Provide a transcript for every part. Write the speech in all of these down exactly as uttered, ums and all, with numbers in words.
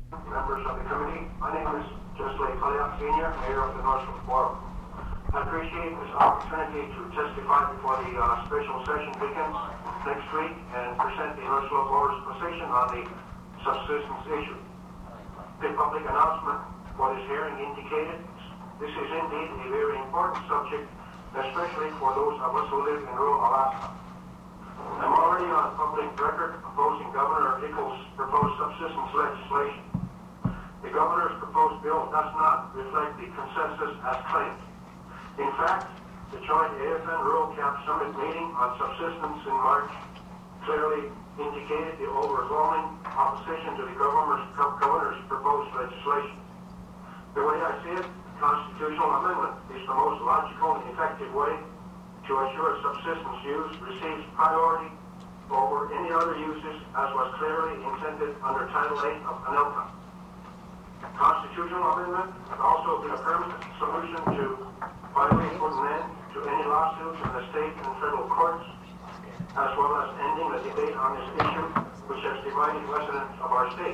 Members of the committee, my name is Jesley Kaliak, Senior, Mayor of the North Shore Forum. I appreciate this opportunity to testify before the uh, special session begins next week and present the North Shore Board's position on the subsistence issue. The public announcement for this hearing indicated this is indeed a very important subject, especially for those of us who live in rural Alaska. I'm already on public record opposing Governor Ickel's proposed subsistence legislation. The governor's proposed bill does not reflect the consensus as claimed. In fact, the joint A F N Rural Camp Summit meeting on subsistence in March clearly indicated the overwhelming opposition to the governor's, governor's proposed legislation. The way I see it, the constitutional amendment is the most logical and effective way to assure subsistence use receives priority over any other uses as was clearly intended under Title eight of ANILCA. Constitutional amendment would also be a permanent solution to finally put an end to any lawsuits in the state and federal courts, as well as ending the debate on this issue which has divided residents of our state.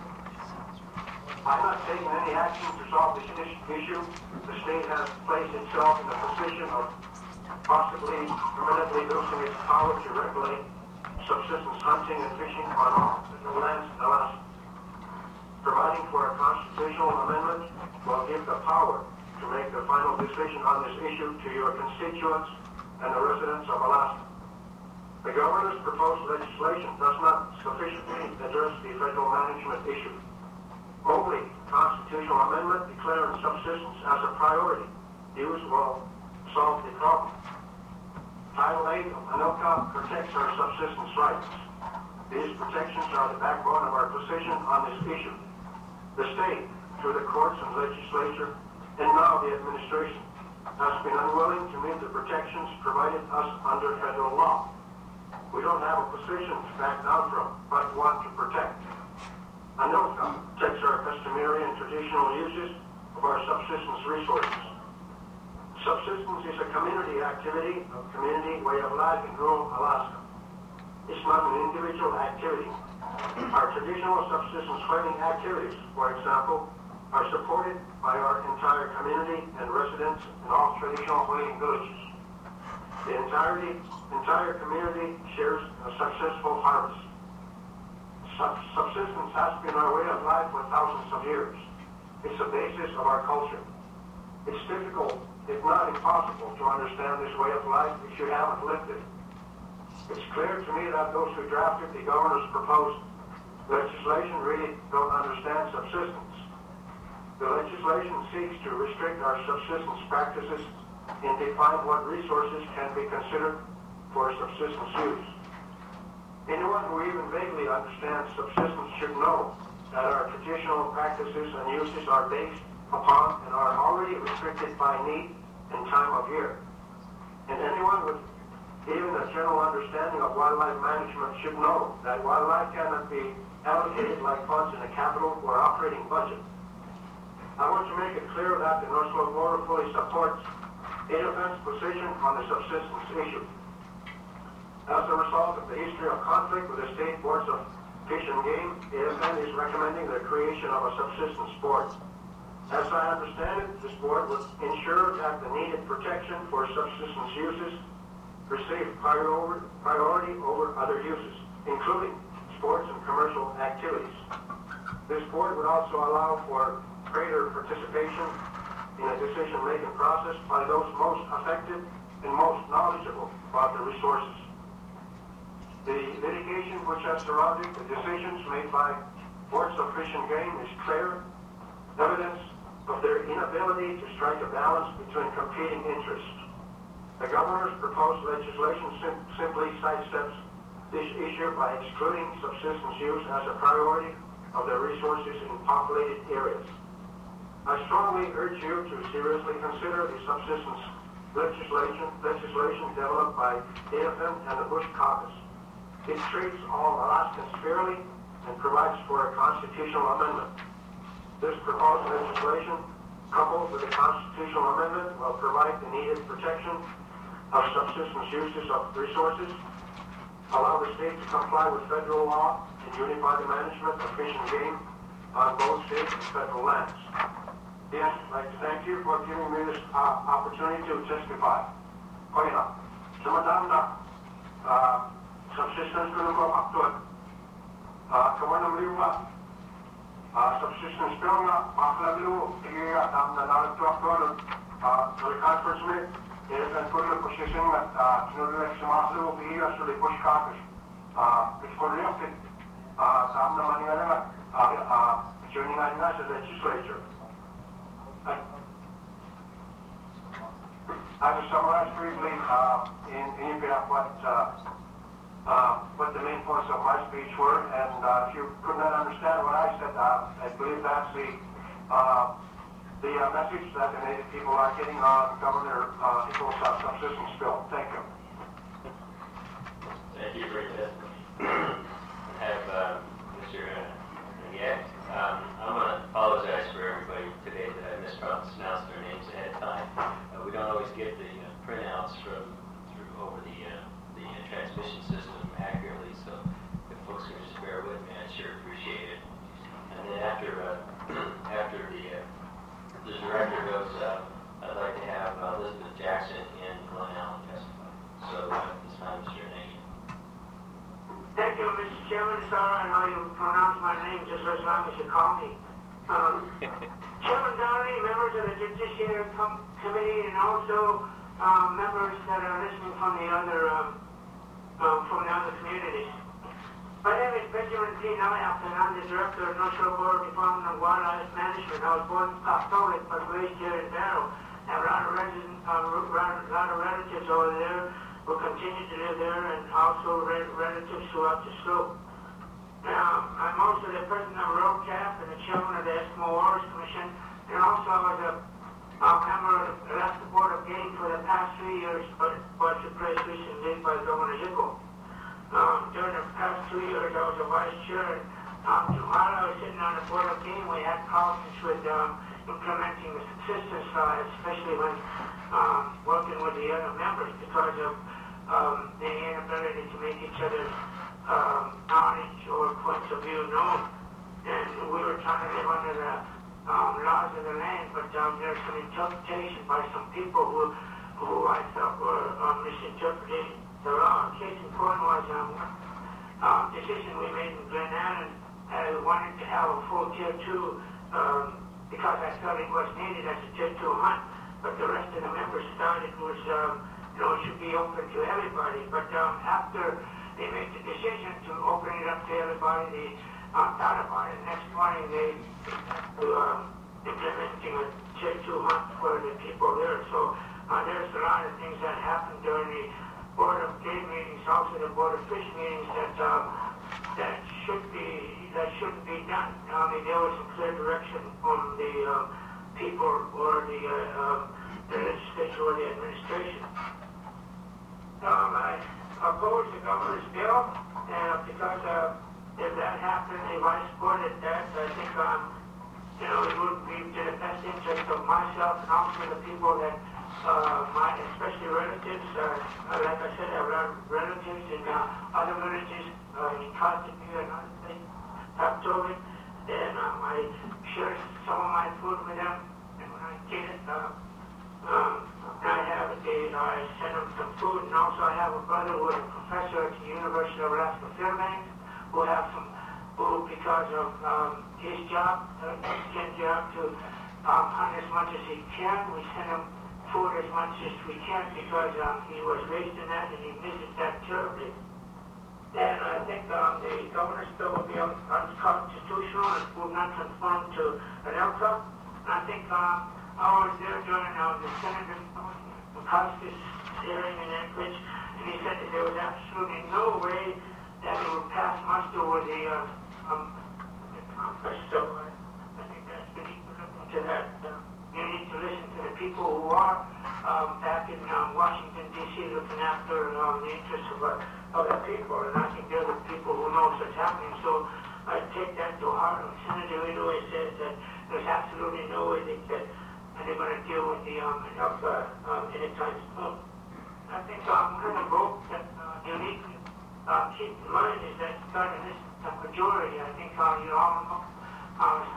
I'm not taking any action to solve this issue. The state has placed itself in a position of possibly permanently losing its power to regulate subsistence hunting and fishing on all federal lands in Alaska. Providing for a constitutional amendment will give the power to make the final decision on this issue to your constituents and the residents of Alaska. The governor's proposed legislation does not sufficiently address the federal management issue. Only constitutional amendment declaring subsistence as a priority use will solve the problem. Title eight of ANILCA protects our subsistence rights. These protections are the backbone of our position on this issue. The state, through the courts and legislature, and now the administration, has been unwilling to meet the protections provided us under federal law. We don't have a position to back down from, but want to protect. ANILCA protects our customary and traditional uses of our subsistence resources. Subsistence is a community activity, a community way of life in rural Alaska. It's not an individual activity. Our traditional subsistence farming activities, for example, are supported by our entire community and residents in all traditional whaling villages. The entirety, entire community shares a successful harvest. Sub subsistence has been our way of life for thousands of years. It's the basis of our culture. It's difficult, if not impossible, to understand this way of life if you haven't lived it. It's clear to me that those who drafted the governor's proposed legislation really don't understand subsistence. The legislation seeks to restrict our subsistence practices and define what resources can be considered for subsistence use. Anyone who even vaguely understands subsistence should know that our traditional practices and uses are based upon and are already restricted by need and time of year. And anyone with even a general understanding of wildlife management should know that wildlife cannot be allocated like funds in a capital or operating budget. I want to make it clear that the North Shore Board fully supports A F N's position on the subsistence issue. As a result of the history of conflict with the state boards of fish and game, A F N is recommending the creation of a subsistence board. As I understand it, this board would ensure that the needed protection for subsistence uses receive priority over other uses, including sports and commercial activities. This board would also allow for greater participation in a decision-making process by those most affected and most knowledgeable about the resources. The litigation which has surrounded the decisions made by boards of fish and game is clear evidence of their inability to strike a balance between competing interests. The governor's proposed legislation sim simply sidesteps this issue by excluding subsistence use as a priority of the resources in populated areas. I strongly urge you to seriously consider the subsistence legislation, legislation developed by A F N and the Bush Caucus. It treats all Alaskans fairly and provides for a constitutional amendment. This proposed legislation, coupled with a constitutional amendment, will provide the needed protection of subsistence uses of resources, allow the state to comply with federal law and unify the management of fish and game, on both state and federal lands. Yes, I'd like to thank you for giving me this uh, opportunity to testify. Koina, sumatanda, uh, subsistence bill ko aktual. Uh, kawan mliwa, uh, subsistence bill na maklabilu, iya tam na nalang to aktual. Uh, so the conference with is an put a position that uh, tinulungan sa maklabilu, iya so the push caucus. Uh, it's for the update. Uh, tam na manila nga, uh, uh, joining nga nga sa legislature. I, I will summarize briefly uh, in, in what uh, uh, what the main points of my speech were, and uh, if you could not understand what I said, uh, I believe that's the uh, the uh, message that the Native people are getting on Governor uh, Nichols' uh, subsistence bill. Thank you. Thank you for your testimony. I have uh, Mister Nguyen. Um, I'm going to apologize for everybody today that I mispronounced their names ahead of time. Uh, we don't always get the uh, printouts from through over the uh, the uh, transmission system accurately, so if folks can just bear with me, I'd sure appreciate it. And then after uh, after the uh, the director goes, uh, I'd like to have uh, Elizabeth Jackson and Glenn Allen testify. So uh, this time, Mister Nagy. Thank you, Mister Chairman. Sorry, I know you pronounce my name just as long as you call me. Um, Chairman Donnelly, members of the Judiciary Com Committee, and also um, members that are listening from the other um, um, from the other communities. My name is Benjamin P. Nyack, and I'm the director of North Shore Board Department of Wildlife Management. I was born in Catholic, but raised here in Barrow. I have a lot of, resident, uh, a lot of relatives over there who continue to live there, and also relatives throughout the slope. Now, I'm also the president of R O C A P and the chairman of the Eskimo Wars Commission, and also I was a, a member of the Alaska Board of Game for the past three years, but was replaced recently by Governor Zickel. Um, during the past two years, I was a vice chair, and um, while I was sitting on the Board of Game, we had problems with um, implementing the subsistence law, especially when um, working with the other members because of um, the inability to make each other's um, knowledge or points of view known. And we were trying to live under the um, laws of the land, but um, there's some interpretation by some people who, who I thought were um, misinterpreting the law. Case in point was um, um, decision we made in Glen Allen. I wanted to have a full tier two um, because I felt it was needed as a tier two hunt, but the rest of the members thought it was, um, you know, it should be open to everybody. But um, after they made the decision to open it up to everybody, they um, thought about it. Next morning, they to um, implementing a tier two hunt for the people there. So uh, there's a lot of things that happened during the Board of Game meetings, also the Board of Fish meetings that um, that should be that shouldn't be done. I mean, there was some clear direction from the um, people or the, uh, um, the legislature or the administration. Um, I oppose the governor's bill, and because uh, if that happened, if I supported that, I think um, you know it would be to the best interest of myself and also the people that uh, my especially relatives. Uh, like I said, I have a lot of relatives in uh, other villages uh, in Costa-Mesa and other things. October, and um, I share some of my food with them, and when I get it, uh, um, I have it, they, I send them some food, and also I have a brother who is a professor at the University of Alaska Fairbanks, who have some, who because of um, his job, uh, his job to um, hunt as much as he can, we send him food as much as we can because um, he was raised in that and he misses that terribly. And I think um, the governor's bill will be un unconstitutional and will not conform to an L C A. And I think um, I was there during um, the Senator McCoskey's hearing in Anchorage, and he said that there was absolutely no way that it would pass muster with the uh, um, Congress. So uh, I think that's we need to look into that. Uh, you need to listen to the people who are um, back in um, Washington, D C looking after um, the interests of uh, other people, and I think they're the people who know what's happening. So I take that to heart. And Senator Inouye says that there's absolutely no way that, that they're going to deal with the um, enough uh, um, anytime soon. I think um, one of the votes that uh, you need to uh, keep in mind is that starting this uh, majority, I think uh, you all know, uh,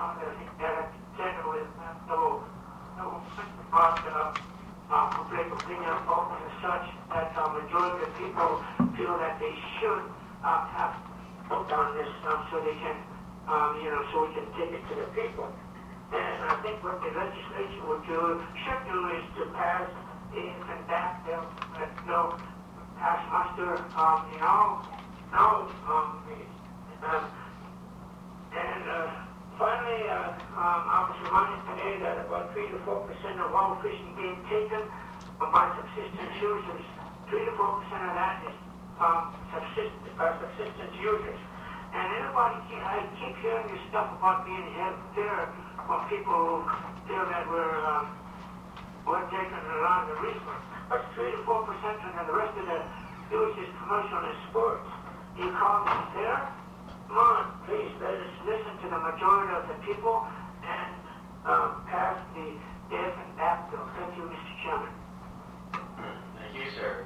opinion polls and such that a majority of people feel that they should uh, have vote on this um, so they can, um, you know, so we can take it to the people. And I think what the legislature would do, should do, is to pass if and that bill, uh, no, pass muster, um, you know, no, um, um, and uh, finally, uh, um, I was reminded today that about three to four percent of all fishing game taken by subsistence users, three to four percent of that is um, subsist- uh, subsistence users. And everybody, keep, I keep hearing this stuff about being held there from people who feel that we're, um, we're taking a lot of the resource. But three to four percent, and then the rest of the use is commercial and sports. You call me there? Come on, please, let us listen to the majority of the people and um, pass the death and that bill. Thank you, Mister Chairman. Thank you, sir.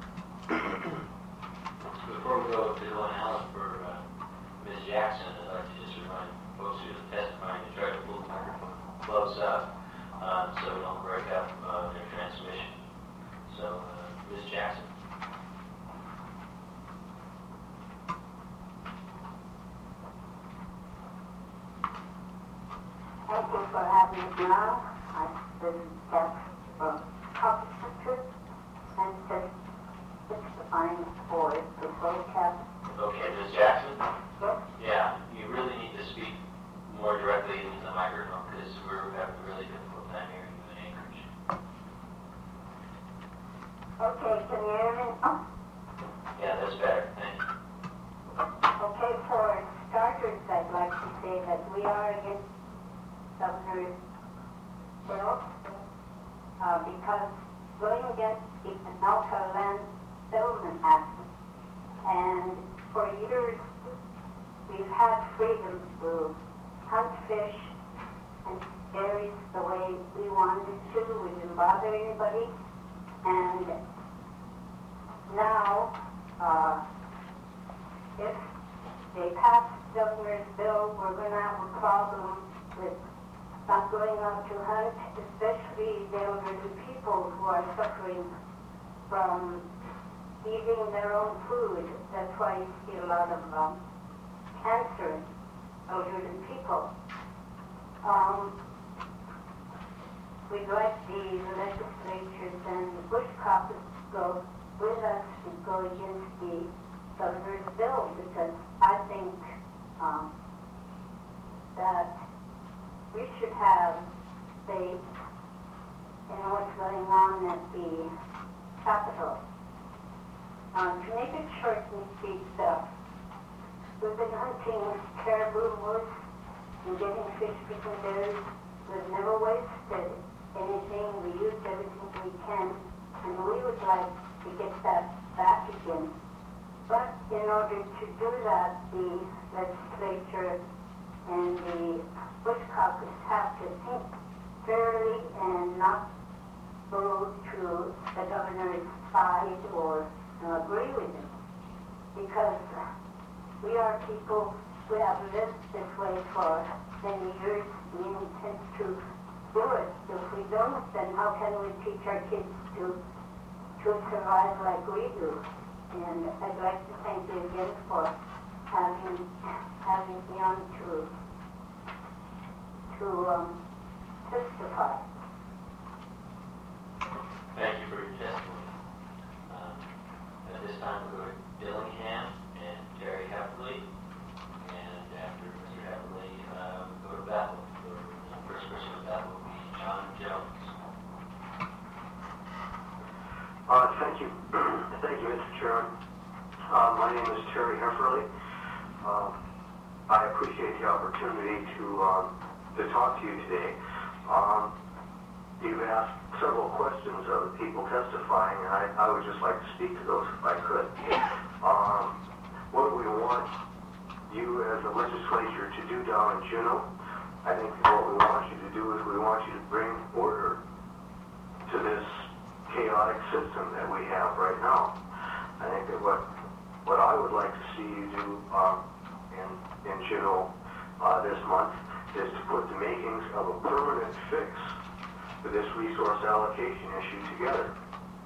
Before we go to Dylan Allen for uh, Miz Jackson, I'd like to just remind folks who are testifying to try to pull the microphone close up um, so we don't break up uh, their transmission. So, uh, Miz Jackson. Thank you for having me now. I've been deaf from Copper and just testifying for the broadcast. Okay, Miz Jackson? Yes? Yeah, you really need to speak more directly into the microphone because we're having a really difficult time hearing you in Anchorage. Okay, can you hear me now? Yeah, that's better. Thank you. Okay, for starters, I'd like to say that we are against Governor's bill uh, because going against the Anelka Land Settlement Act, and for years we've had freedom to hunt fish and berries the way we wanted to. We didn't bother anybody, and now uh, if they pass Governor's bill, we're going to have a problem with not going out to hunt, especially the elderly people who are suffering from eating their own food. That's why you see a lot of um, cancer in elderly people. Um, we'd like the legislatures and the Bush caucus to go with us to go against the Governor's bill, because I think um, that we should have faith in what's going on at the Capitol. Um, to make it short and sweet, uh, we've been hunting caribou, moose, and getting fish, fish and berries. We've never wasted anything. We used everything we can, and we would like to get that back again. But in order to do that, the legislature and the Bush caucus have to think fairly and not go to the governor's side or uh, agree with him. Because we are people who have lived this way for many years. We intend to do it. If we don't, then how can we teach our kids to to survive like we do? And I'd like to thank you again for having having me on to to um, testify. Thank you for your testimony. Um, at this time, we'll go to Dillingham and Terry Heffley. And after Mister Heffley, uh, we'll go to Bethel. The first person to Bethel will be John Jones. Uh, thank you. Thank you, Mister Chairman. Uh, my name is Terry Hefferly. Uh, I appreciate the opportunity to um, to talk to you today. Um, you've asked several questions of the people testifying, and I, I would just like to speak to those if I could. Um, what we want you as a legislature to do down in Juneau, I think what we want you to do is we want you to bring order to this chaotic system that we have right now. I think that what what I would like to see you do um, in in Juneau uh, this month is to put the makings of a permanent fix to this resource allocation issue together.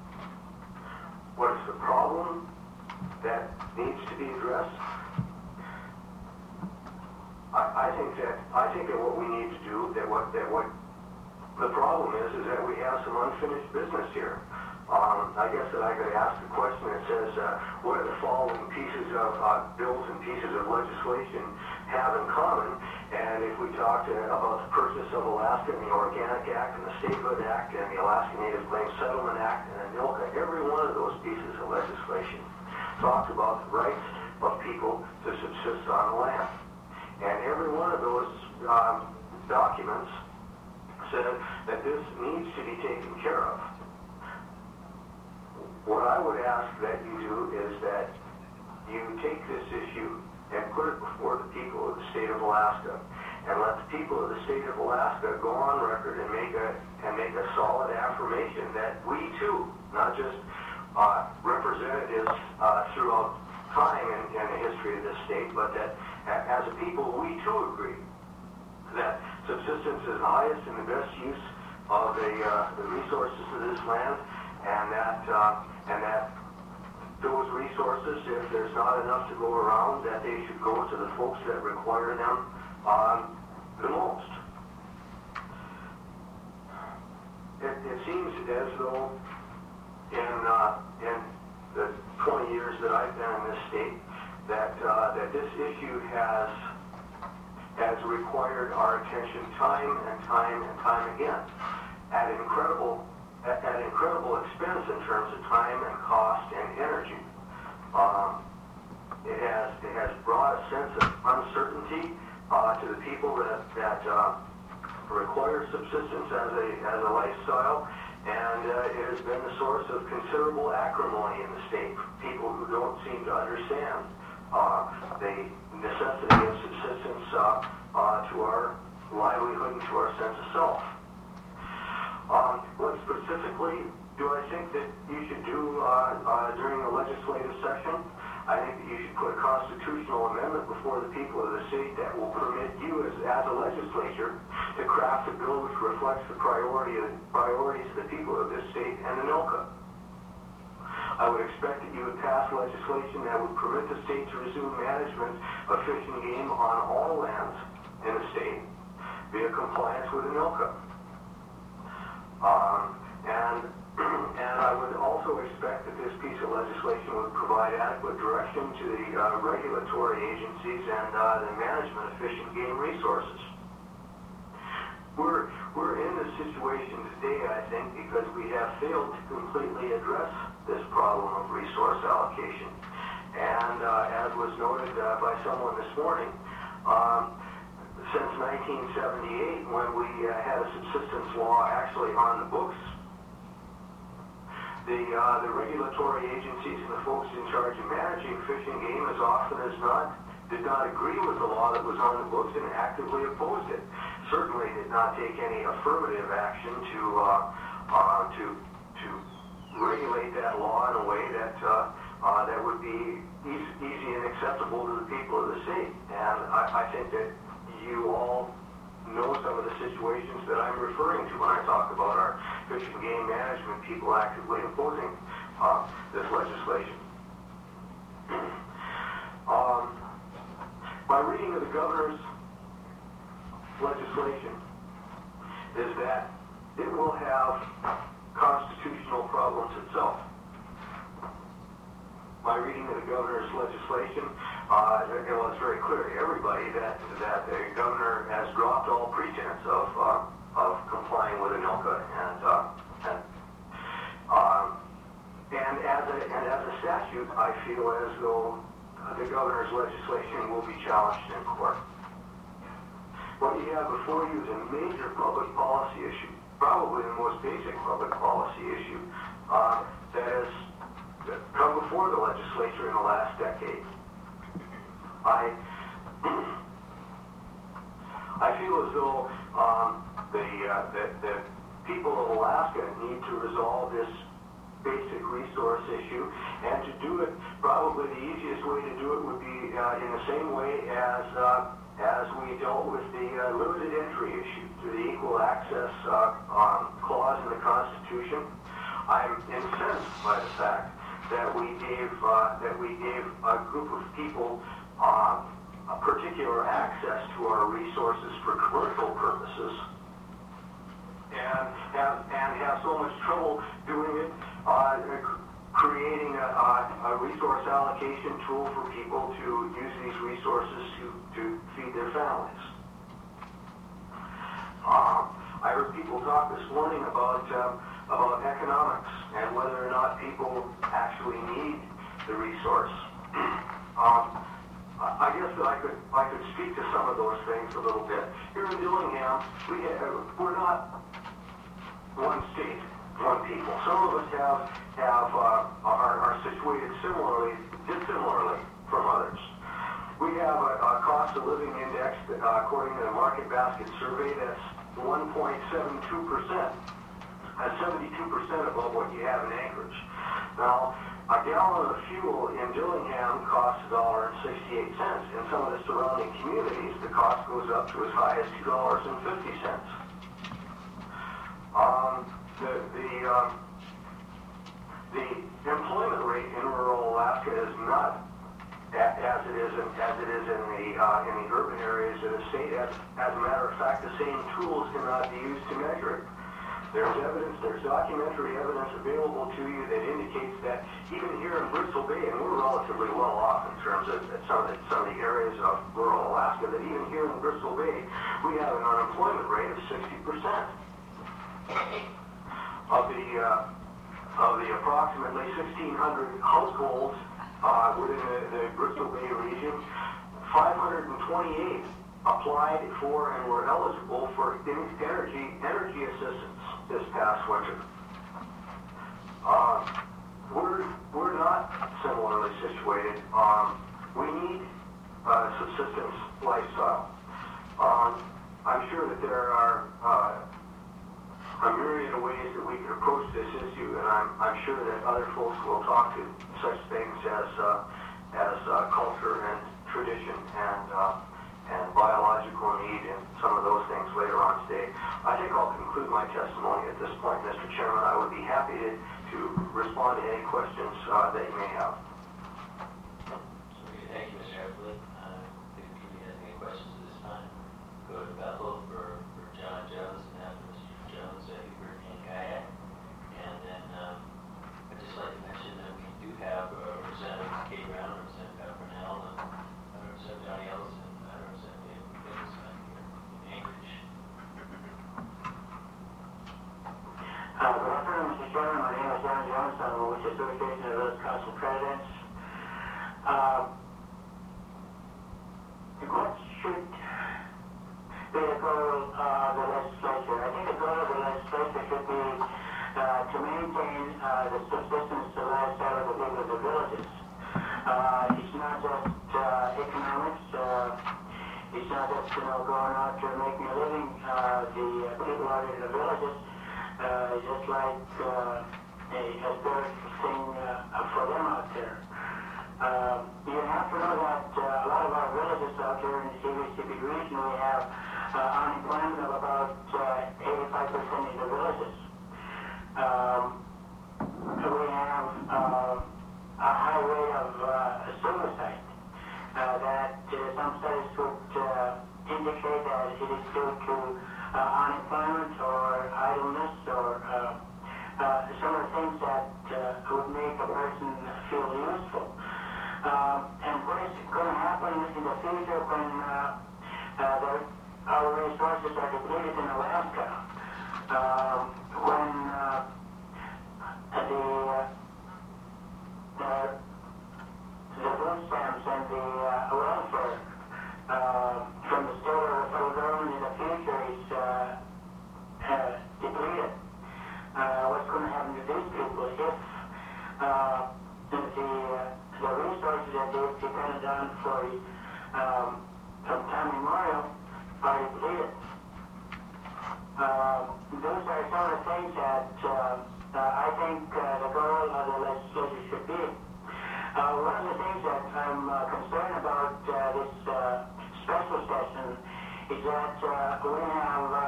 what is the problem that needs to be addressed? I, I think that I think that what we need to do, that what that what the problem is, is that we have some unfinished business here. Um, I guess that I could ask the question that says, uh, what are the following pieces of uh, bills and pieces of legislation have in common? And if we talked uh, about the purchase of Alaska and the Organic Act and the Statehood Act and the Alaska Native Claims Settlement Act and ANILCA, every one of those pieces of legislation talks about the rights of people to subsist on the land. And every one of those um, documents said that this needs to be taken care of. What I would ask that you do is that you take this issue and put it before the people of the state of Alaska, and let the people of the state of Alaska go on record and make a and make a solid affirmation that we too, not just uh, representatives uh, throughout time in, in the history of this state, but that as a people we too agree that subsistence is the highest and the best use of the uh, the resources of this land, and that uh, and that those resources, if there's not enough to go around, that they should go to the folks that require them um, the most. It, it seems as though in uh, in the twenty years that I've been in this state, that uh, that this issue has has required our attention time and time and time again at incredible at, at incredible expense in terms of time and cost and energy. Um, it has it has brought a sense of uncertainty uh, to the people that that uh, require subsistence as a as a lifestyle, and uh, it has been the source of considerable acrimony in the state. People who don't seem to understand uh, the necessity of subsistence uh, uh, to our livelihood and to our sense of self. Um, what specifically do I think that you should do uh, uh, during the legislative session? I think that you should put a constitutional amendment before the people of the state that will permit you as, as a legislature to craft a bill which reflects the priority of, priorities of the people of this state and ANILCA. I would expect that you would pass legislation that would permit the state to resume management of fish and game on all lands in the state via compliance with ANILCA. Um, and, and I would also expect that this piece of legislation would provide adequate direction to the uh, regulatory agencies and uh, the management of fish and game resources. We're, we're in this situation today, I think, because we have failed to completely address this problem of resource allocation. And uh, as was noted uh, by someone this morning, um, since nineteen seventy-eight, when we uh, had a subsistence law actually on the books, the uh, the regulatory agencies and the folks in charge of managing fish and game, as often as not, did not agree with the law that was on the books and actively opposed it. Certainly did not take any affirmative action to uh, uh, to to regulate that law in a way that uh, uh, that would be easy, easy and acceptable to the people of the state. And I, I think that you all know some of the situations that I'm referring to when I talk about our fish and game management people actively opposing uh, this legislation. um, my reading of the governor's legislation is that it will have constitutional problems itself. My reading of the governor's legislation, uh, well, it's very clear to everybody that that the governor has dropped all pretense of uh, of complying with ANILCA, and uh, and um, and as a and as a statute, I feel as though the governor's legislation will be challenged in court. What you have before you is a major public policy issue, probably the most basic public policy issue uh, that has come before the legislature in the last decade. I I feel as though um, the, uh, the the people of Alaska need to resolve this basic resource issue, and to do it, probably the easiest way to do it would be uh, in the same way as uh, as we dealt with the uh, limited entry issue through the equal access uh, um, clause in the Constitution. I'm incensed by the fact that we gave uh, that we gave a group of people uh, a particular access to our resources for commercial purposes, and have and have so much trouble doing it, uh, creating a, a resource allocation tool for people to use these resources to to feed their families. Uh, I heard people talk this morning about uh, about economics and whether or not people actually need the resource. um, I guess that I could I could speak to some of those things a little bit. Here in Dillingham, we have, we're not one state, one people. Some of us have have uh, are, are situated similarly, dissimilarly from others. We have a, a cost of living index that, uh, according to the Market Basket survey, that's one point seven two percent. That's seventy-two percent above what you have in Anchorage. Now, a gallon of fuel in Dillingham costs one dollar and sixty-eight cents. In some of the surrounding communities, the cost goes up to as high as two dollars and fifty cents. Um, the the, um, the employment rate in rural Alaska is not as it is in, as it is in the uh, in the urban areas of the state. As, as a matter of fact, the same tools cannot be used to measure it. There's evidence, there's documentary evidence available to you that indicates that even here in Bristol Bay, and we're relatively well off in terms of some of the, some of the areas of rural Alaska, that even here in Bristol Bay, we have an unemployment rate of sixty percent. Of the uh, of the approximately sixteen hundred households uh, within the, the Bristol Bay region, five hundred twenty-eight applied for and were eligible for energy energy assistance this past winter. Uh, we're we're not similarly situated. Um, we need a subsistence lifestyle. Um, I'm sure that there are uh, a myriad of ways that we can approach this issue, and I'm I'm sure that other folks will talk to such things as uh, as uh, culture and tradition and uh, and biological need and some of those things later on today. I think I'll conclude my testimony at this point, Mister Chairman. I would be happy to, to respond to any questions uh, that you may have. Thank you, Mister Everly. Uh, if anybody has any questions at this time, go to Bethel for, for John Jones, and after Mister Jones, uh, Hubert and Kayak. And then um, I'd just like to mention that we do have uh, Representative Kay Brown, Representative Purnell, and uh, Representative Johnny Ellison. Uh, good afternoon, Mister Chairman. My name is John Jones. I'm with the Association of Village Council Presidents. Uh, what should be the goal of the legislature? I think the goal of the legislature should be uh, to maintain uh, the subsistence lifestyle of the people of the villages. Uh, it's not just uh, economics. Uh, it's not just, you know, going out to making a living. Uh, the uh, people out in the villages, Uh, just like uh, a, a third thing uh, for them out there. Uh, you have to know that uh, a lot of our villages out here in the C V C P region, we have uh, unemployment of about uh, eighty-five percent in the villages. Um, we have uh, a high rate of uh, suicide uh, that uh, some studies would uh, indicate that it is due to Uh, unemployment or idleness or uh, uh, some of the things that uh, would make a person feel useful. Uh, and what is going to happen in the future when uh, uh, the, our resources are depleted in Alaska? Uh, when uh, the, uh, the the food stamps and the uh, welfare uh, from the state or the federal government in the future is uh, uh, depleted. Uh, what's going to happen to these people if uh, the, uh, the resources that they've depended on for um, from time immemorial are depleted? Uh, those are some of the things that uh, uh, I think uh, the goal of the legislature should be. Uh, one of the things that I'm uh, concerned about uh, this uh, special session is that uh, we have uh,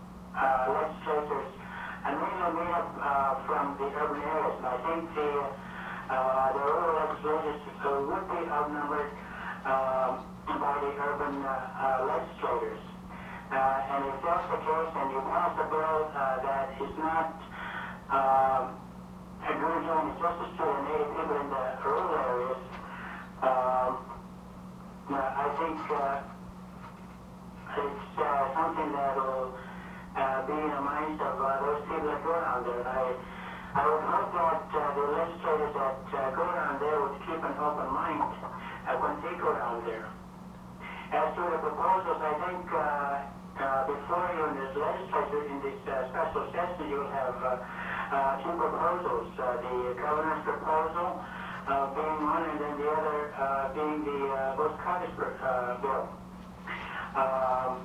uh, legislators and mainly made up uh, from the urban areas. And I think the uh, the rural legislators would be outnumbered um, by the urban uh, uh, legislators. Uh, and if that's the case, and you pass a bill uh, that is not um, going to do justice to the native people in the rural areas, um, uh, I think uh, it's uh, something that will uh, be in the minds of uh, those people that go down there. I, I would hope that uh, the legislators that uh, go down there would keep an open mind uh, when they go down there. As to the proposals, I think uh, uh, before you in this legislature, in this uh, special session, you'll have uh, uh, two proposals. Uh, the governor's proposal uh, being one, and then the other uh, being the uh, Bush Cottage uh, bill. Um,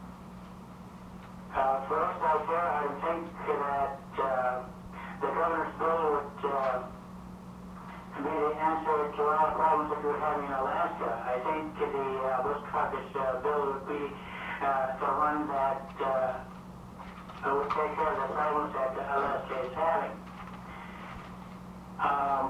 uh, for us out there, I think that uh, the governor's bill would uh, be the answer to all the problems that we're having in Alaska. I think the uh, Bush Cottage uh, bill would be uh, the one that uh, would take care of the problems that Alaska is having. Um,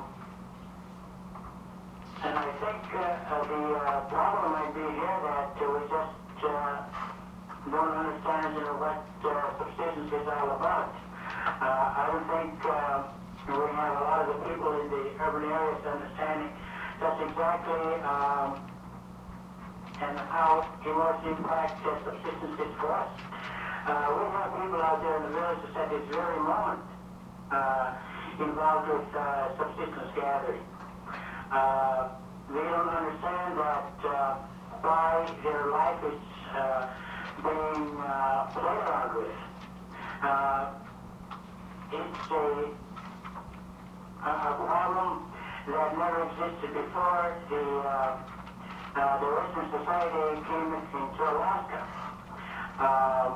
and I think uh, uh, the uh, problem might be here that uh, we just uh, don't understand you know, what uh, subsistence is all about. Uh, I don't think uh, we have a lot of the people in the urban areas understanding that's exactly um, and how it will impact uh, subsistence is for us. Uh, we have people out there in the villages at this very moment uh, involved with uh, subsistence gathering. Uh, they don't understand that uh, why their life is uh, being uh, played around with. Uh, it's a, a, a problem that never existed before the, uh, uh, the Western Society came into Alaska. Uh,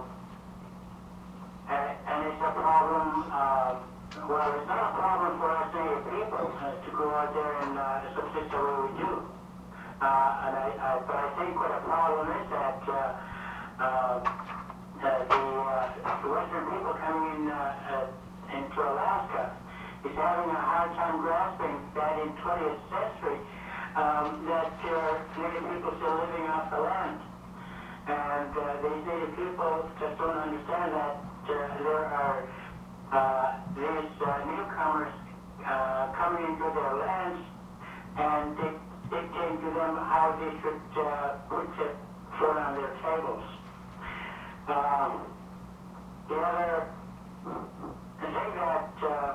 and, and it's a problem, uh, well, it's not a problem for us native people uh, to go out there and uh, subsist the way we do. Uh, and I, I, but I think what the problem is that uh, uh, uh, the, uh, the Western people coming in uh, uh, into Alaska is having a hard time grasping that in twentieth century um, that uh, native people still living off the land. And uh, these native people just don't understand that uh, there are uh, these uh, newcomers uh, coming into their lands and dic- dictating to them how they should uh, put the food on their tables. Um, the other thing that uh,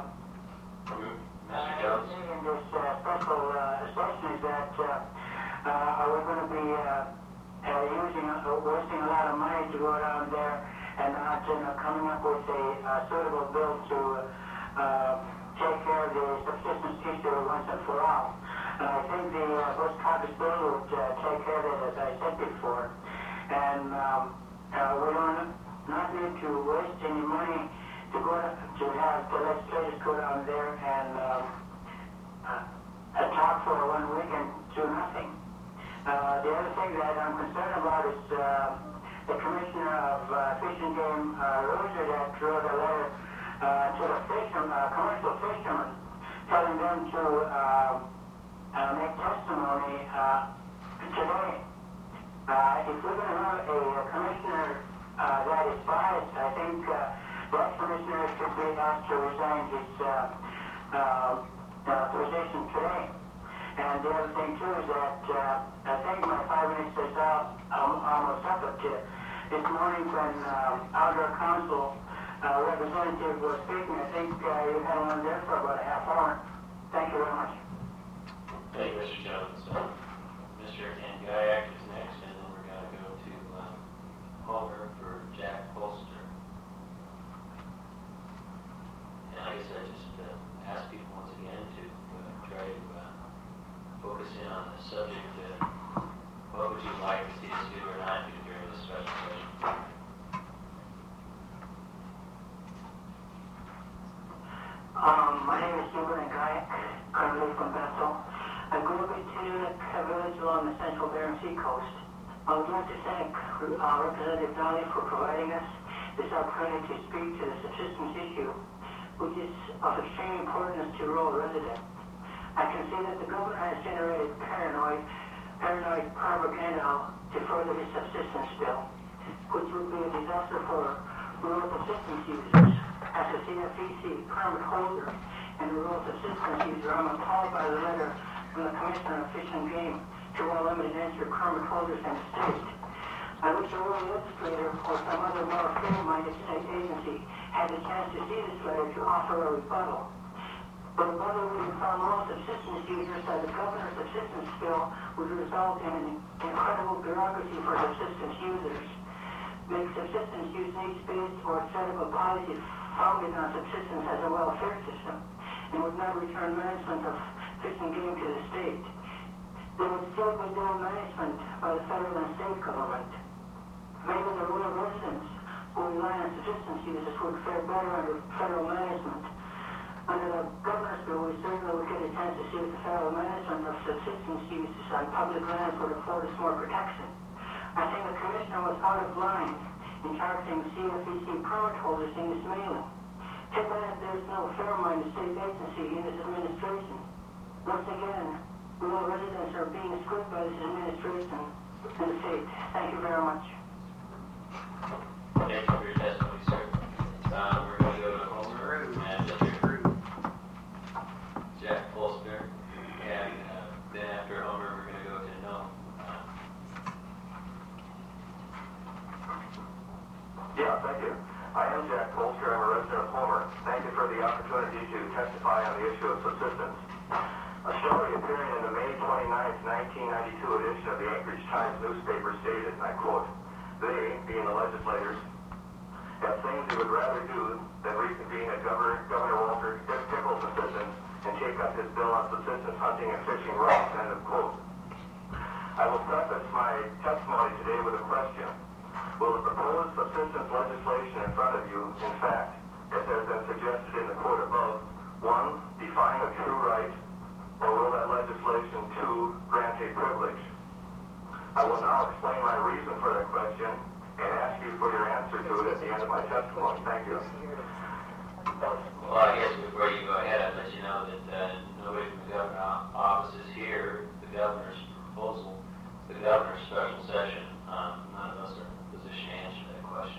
Mister Jones? in this uh, special uh, session is that uh, uh, we're going to be uh, uh, using, uh, wasting a lot of money to go down there and not you know, coming up with a uh, suitable bill to uh, take care of the subsistence issue once and for all. And I think the uh, Bush Cottage bill would uh, take care of it, as I said before. And um, uh, we don't not need to waste any money to go to have the legislators go down there and um, uh, talk for one week and do nothing. Uh, the other thing that I'm concerned about is uh, the Commissioner of uh, Fish and Game, uh, Roser, that wrote a letter uh, to the fishermen, uh, commercial fishermen, telling them to uh, uh, make testimony uh, today. Uh, if we're going to have a, a commissioner uh, that is biased, I think uh, that commissioner should be asked to resign his uh, uh, uh, position today. And the other thing too is that uh, I think my five minutes is up, um, almost up. But uh, this morning when um, Outdoor Council uh, representative was speaking, I think uh, you had one there for about a half hour. Thank you very much. Thank you, Mister Jones. Uh, Mister Angayak is next, and then we're going to go to um, Palmer for Jack Holster. And I guess I just uh, ask people once again to uh, try to uh, focus in on the subject. Uh, what would you like to see us do or not do during this special session? Um, my name is Hubert Ngayak, currently from Bethel. I grew up in Tinunuk, a village along the central Bering Sea coast. I would like to thank uh, Representative Donnelly for providing us this opportunity to speak to the subsistence issue, which is of extreme importance to rural residents. I can see that the governor has generated paranoid, paranoid propaganda to further his subsistence bill, which would be a disaster for rural subsistence users. As a C F E C permit holder and a rural subsistence user, I'm appalled by the letter from the Commissioner of Fish and Game to all limited entry permit holders in the state. I wish a rural legislator or some other more fair-minded state agency had a chance to see this letter to offer a rebuttal. The rebuttal would inform all subsistence users that the governor's subsistence bill would result in an incredible bureaucracy for subsistence users, make subsistence use needs-based or set up a policy founded on subsistence as a welfare system, and would not return management of fish and game to the state. There would still be dual management by the federal and state government. Maybe the rural residents who rely on subsistence users would fare better under federal management. Under the governor's bill, we certainly would get a chance to see if the federal management of subsistence users on public lands would afford us more protection. I think the commissioner was out of line in targeting C F E C permit holders in this mailing. Too bad there's no fair-minded state agency in this administration. Once again, rural residents are being screwed by this administration and the state. Thank you very much. Thank you for your testimony, sir. Uh, we're going to go to Homer and Mister Jack Polster, and uh, then after Homer, we're going to go to Noam. Uh, Yeah, thank you. I am Jack Polster. I'm a resident of Homer. Thank you for the opportunity to testify on the issue of subsistence. A story appearing in the May twenty-ninth, nineteen ninety-two edition of the Anchorage Times newspaper stated, and I quote, "They, being the legislators, have things they would rather do than reconvene at Governor, Governor Walter Pickle's assistance and take up his bill on subsistence hunting and fishing rights," end of quote. I will preface my testimony today with a question. Will the proposed subsistence legislation in front of you, in fact, as has been suggested in the quote above, one, define a true right, or will that legislation, two, grant a privilege? I will now explain my reason for that question and ask you for your answer to it at the end of my testimony. Thank you. Well, I guess before you go ahead, I'd let you know that uh, nobody from the governor's office is here. The governor's proposal, the governor's special session, um, none of us are in a position to answer that question.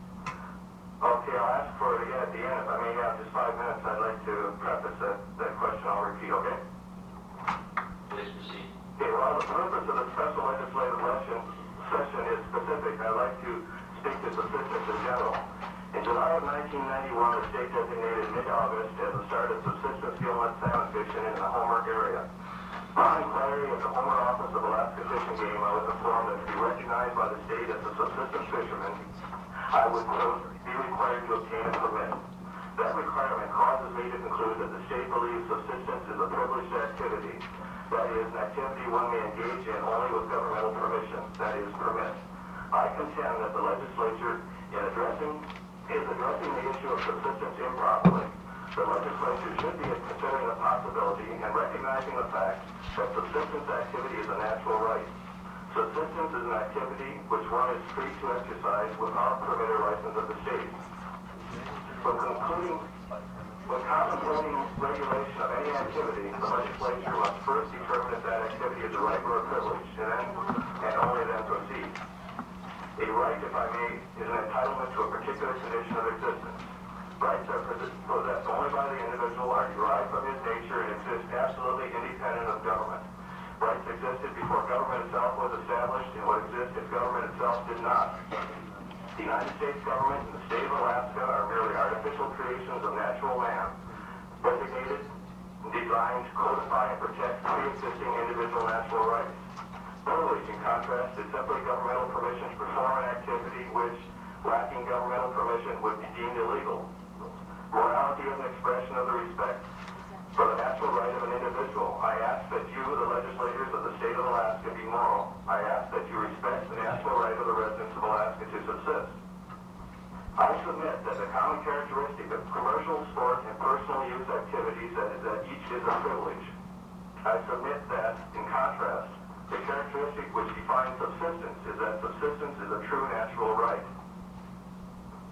Okay, I'll ask for it again at the end. If I may have just five minutes, I'd like to preface that, that question. I'll repeat, okay? Please proceed. Okay, well, the purpose of the special legislative session, session is specific. I'd like to speak to subsistence in general. In July of nineteen ninety-one, the state designated mid-August as the start of subsistence gillnet salmon fishing in the Homer area. Upon inquiry at the Homer office of Alaska Fish and Game, I was informed that to be recognized by the state as a subsistence fisherman, I would quote, be required to obtain a permit. That requirement causes me to conclude that the state believes subsistence is a privileged activity. That is, an activity one may engage in only with governmental permission, that is, permit. I contend that the legislature, in addressing, is addressing the issue of subsistence improperly. The legislature should be considering the possibility and recognizing the fact that subsistence activity is a natural right. Subsistence is an activity which one is free to exercise without permit or license of the state. When concluding, when contemplating regulation of any activity, the legislature must first determine if that activity is a right or a privilege, and then, and only then proceed. A right, if I may, is an entitlement to a particular condition of existence. Rights are possessed only by the individual, are derived from his nature, and exist absolutely independent of government. Rights existed before government itself was established, and would exist if government itself did not. The United States government and the state of Alaska are merely artificial creations of natural land, designated and designed to codify and protect pre-existing individual natural rights. Privilege, in contrast, is simply governmental permission to perform an activity which, lacking governmental permission, would be deemed illegal. Morality is an expression of the respect for the natural right of an individual. I ask that you, the legislators of the state of Alaska, be moral. I ask that you respect the natural right of the residents of Alaska to subsist. I submit that the common characteristic of commercial, sport, and personal use activities that, that each is a privilege. I submit that, in contrast, the characteristic which defines subsistence is that subsistence is a true natural right.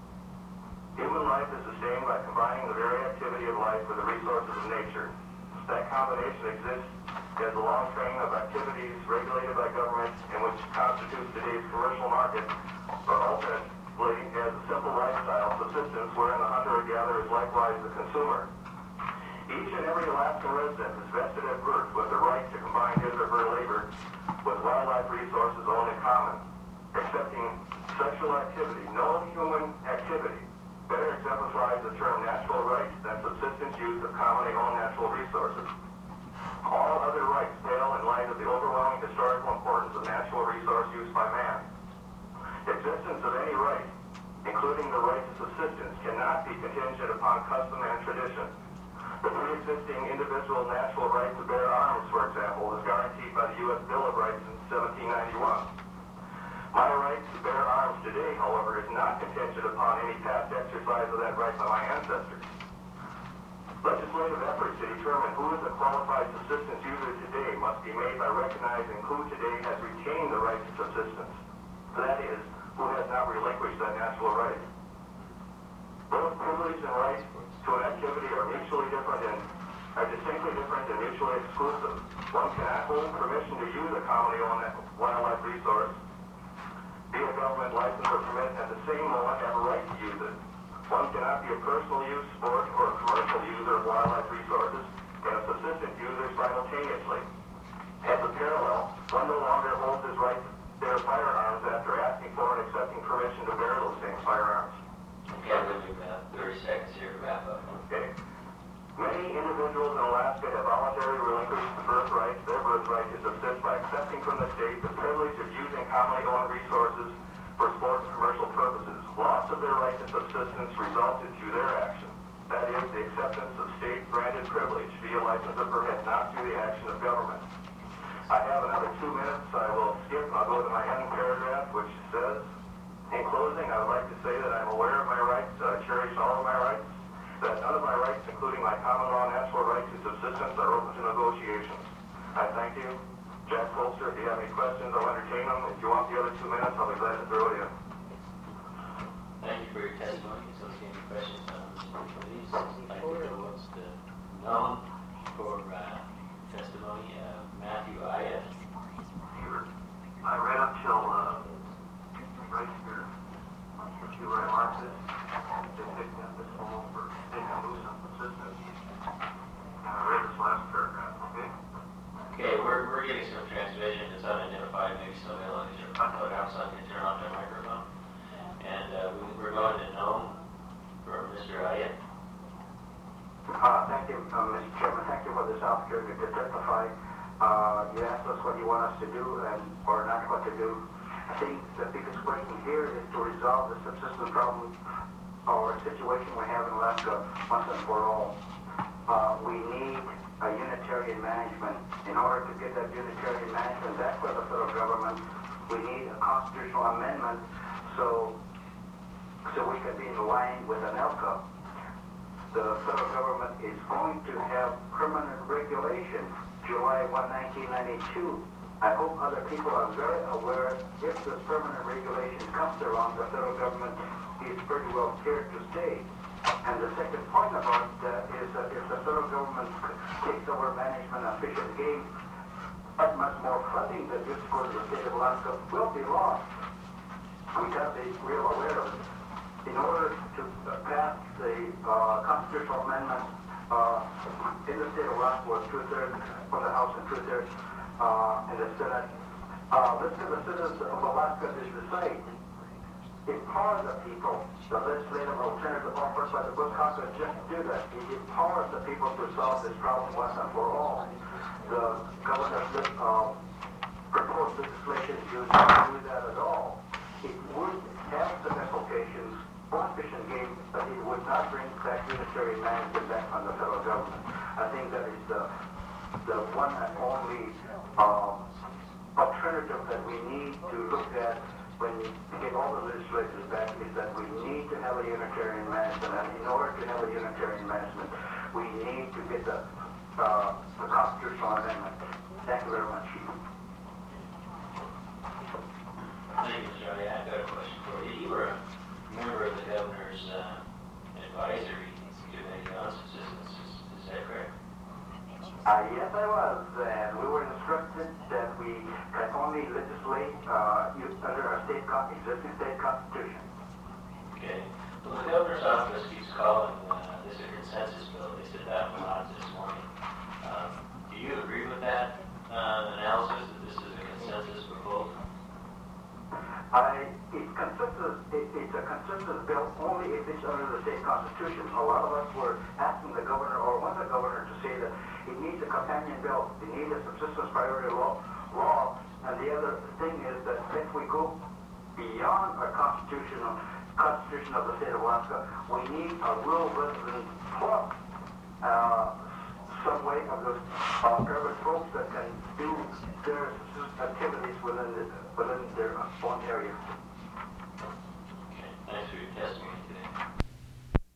Human life is sustained by combining the very activity of life with the resources of nature. That combination exists as a long train of activities regulated by government and which constitutes today's commercial market, or ultimately as a simple lifestyle subsistence wherein the hunter-gatherer is likewise the consumer. Each and every Alaskan resident is vested at birth with the right to combine his or her labor with wildlife resources owned in common. Accepting sexual activity, no human activity, better exemplifies the term natural rights than subsistence use of commonly owned natural resources. All other rights pale in light of the overwhelming historical importance of natural resource use by man. Existence of any right, including the right to subsistence, cannot be contingent upon custom and tradition. The pre-existing individual natural right to bear arms, for example, was guaranteed by the U S Bill of Rights in seventeen ninety-one. My right to bear arms today, however, is not contingent upon any past exercise of that right by my ancestors. Legislative efforts to determine who is a qualified subsistence user today must be made by recognizing who today has retained the right to subsistence. That is, who has not relinquished that natural right. Both privilege and right to an activity are mutually different and are distinctly different and mutually exclusive. One cannot hold permission to use a commonly owned wildlife resource, be a government license or permit, at the same moment have a right to use it. One cannot be a personal use, sport, or commercial user of wildlife resources and a subsistence user simultaneously. As a parallel, one no longer holds his right to bear firearms after asking for and accepting permission to bear those same firearms. Okay, we'll do about thirty seconds here to wrap up. Okay. Many individuals in Alaska have voluntarily relinquished the birthright, their birthright to subsist by accepting from the state the privilege of using commonly owned resources for sport and commercial purposes. Loss of their right to subsistence resulted through their action. That is, the acceptance of state-granted privilege via license or permit, not through the action of government. I have another two minutes. I will skip and I'll go to my end paragraph, which says, in closing, I would like to say that I'm aware of my rights, I cherish all of my rights, that none of my rights, including my common law natural right to subsistence, are open to negotiations. I thank you. Jack Colster, if you have any questions, I'll entertain them. If you want the other two minutes, I'll be glad to throw it in. Thank you for your testimony. So, if you have any questions, um, please, thank you for what's the known for uh, testimony. Uh, Matthew Aya. I read up till uh, right here. If you were marked it, they picked up this hole for taking loose on subsistence. And I read this last paragraph, okay? Okay, we're, we're getting some transmission. It's unidentified. Maybe somebody will let you put out something to turn off their microphone. And uh, we, we're going to Nome for Mister Aya. Uh, thank you, uh, Mister Chairman. Thank you for this opportunity to testify. Uh, you asked us what you want us to do and or not what to do. I think the biggest question here is to resolve the subsistence problem or situation we have in Alaska once and for all. Uh, we need a unitarian management. In order to get that unitarian management back by the federal government, we need a constitutional amendment so so we can be in line with A N E L C A. The federal government is going to have permanent regulation July first, nineteen ninety-two. I hope other people are very aware if this permanent regulation comes around, the federal government is pretty well scared to stay. And the second point about that is that if the federal government takes over management of fish and game, that much more funding that used to go to the state of Alaska will be lost. We have to be real aware of it. In order to pass the uh, constitutional amendment uh, in the state of Alaska with two-thirds from the House and two-thirds uh, in the Senate, uh, let's give the citizens of Alaska to decide. Empower the people. The legislative alternative offered by the Bush Congress just do that. It empowers the people to solve this problem once and for all. The governor's uh, proposed legislation does not do that at all. It would have some implications on fish and game, but it would not bring back unitary management back on the federal government. I think that is the the one and only uh, alternative that we need to look at when we get all the legislators back, is that we need to have a unitarian management, and in order to have a unitarian management, we need to get the, uh, the constitutional amendment. Thank you very much. Thank you, Mister Aya. I've got a question for you. You were a member of the governor's uh, advisory committee on subsistence. Is, is that correct? I subsistence bill only if it's under the state constitution. A lot of us were asking the governor, or want the governor to say that he needs a companion bill, he needs a subsistence priority law, law. And the other thing is that if we go beyond our constitutional constitution of the state of Alaska, we need a rural resident club, uh, some way of those uh, urban folks that can do their activities within the, within their own area. Okay, thanks for your testimony.